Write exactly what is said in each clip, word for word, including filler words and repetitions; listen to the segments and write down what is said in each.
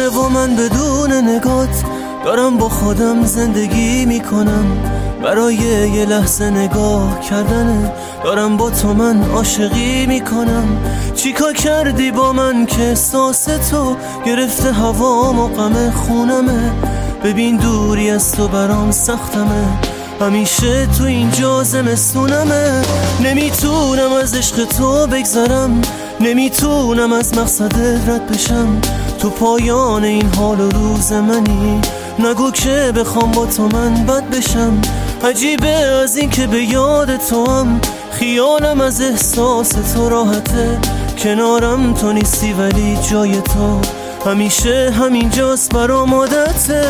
و من بدون نگات دارم با خودم زندگی میکنم. برای یه لحظه نگاه کردنه دارم با تو من عاشقی میکنم. چیکار کردی با من که احساس تو گرفته هوام و غم خونمه؟ ببین دوری از تو برام سختمه، همیشه تو اینجا زمستونمه. نمیتونم از عشق تو بگذرم، نمیتونم از مقصد رد بشم. تو پایان این حال و روز منی، نگو که بخوام با تو من بد بشم. عجیبه از این که به یاد تو هم خیالم از احساس تو راحته. کنارم تو نیستی ولی جای تو همیشه همینجاست برام عادته.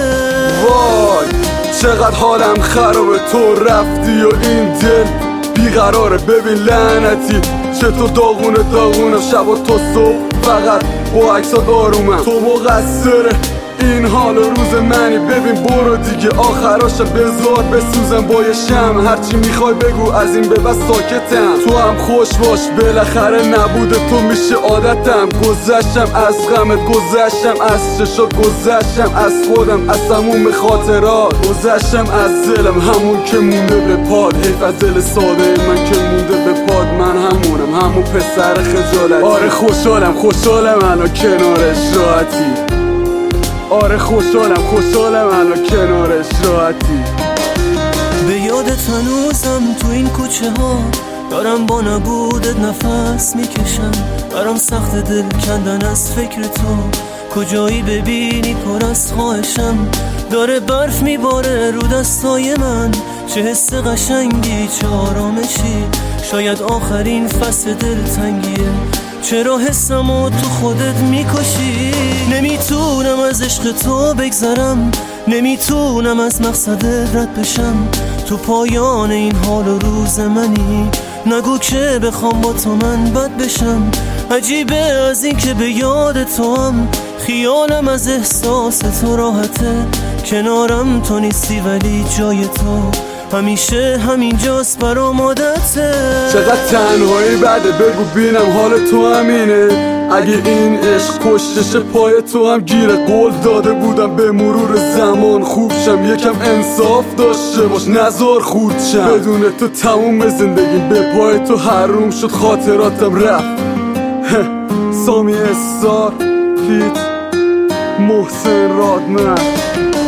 وای چقدر حالم خرابه، تو رفتی و این دل بیقراره. ببین لعنتی چطور داغونه داغونه، شب و تا صبح فقط با عکسات آرومم. تو مقصره این حال و روز منی. ببین برو دیگه آخراشو بذار بسوزم با یه شم. هرچی میخوای بگو از این به بس ساکتم. تو هم خوش باش بالاخره نبوده تو میشه عادتم. گذشتم از غمت، گذشتم از چشات، گذشتم از خودم، از تموم خاطرات، گذشتم از دلم همون که مونده به پاد. حیف از دل ساده من که مونده به پاد. من همونم همون پسر خجالتی. آره خوشحالم خوشحالم الان کنارش راحتی. آره خوشحالم خوشحالم الان کنارش راحتی. به یادت هنوزم تو این کوچه ها دارم با نبودت نفس میکشم. برام سخت دل کندن از فکر تو، کجایی ببینی پر از خواهشم. داره برف میباره رو دستای من، چه حس قشنگی چه آرامشی. شاید آخرین فصل دلتنگیه، چرا حسمو تو خودت میکشی. نمیتونم از عشق تو بگذرم، نمیتونم از مقصد رد بشم. تو پایان این حال و روز منی، نگو که بخوام با تو من بد بشم. عجیبه از این که به یاد تو هم خیالم از احساس تو راحته. کنارم تو نیستی ولی جای تو همیشه همینجاست برام عادته. چقدر تنهایی بده بگو بینم حال تو همینه. اگه این عشق کشتش پای تو هم گیره. قول داده بودم به مرور زمان خوب شم، یکم انصاف داشته باش نزار خورد شم. بدون تو تموم زندگی به پای تو حروم شد، خاطراتم رفت. سامی استار فیت محسن رادمن.